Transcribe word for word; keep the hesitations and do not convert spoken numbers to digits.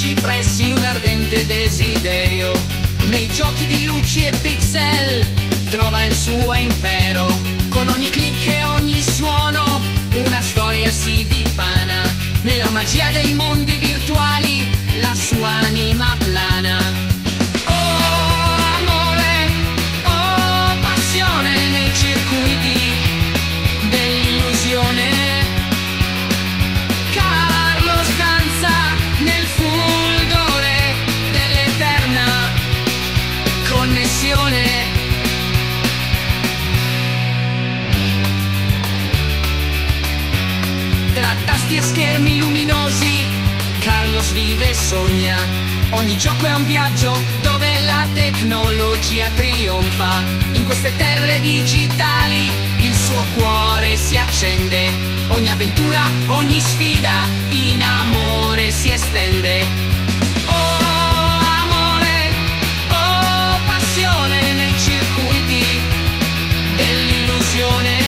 cipressi un ardente desiderio. Nei giochi di luci e pixel trova il suo impero. Con ogni click e ogni suono una storia si dipana. Nella magia dei mondi virtuali la sua anima plana. Oh amore, oh passione nei circuiti dell'illusione. Carlos danza nel fulgore dell'eterna connessione. Tra tasti e schermi luminosi Carlos vive e sogna. Ogni gioco è un viaggio dove la tecnologia trionfa. In queste terre digitali il suo cuore si accende. Ogni avventura, ogni sfida in amore si estende.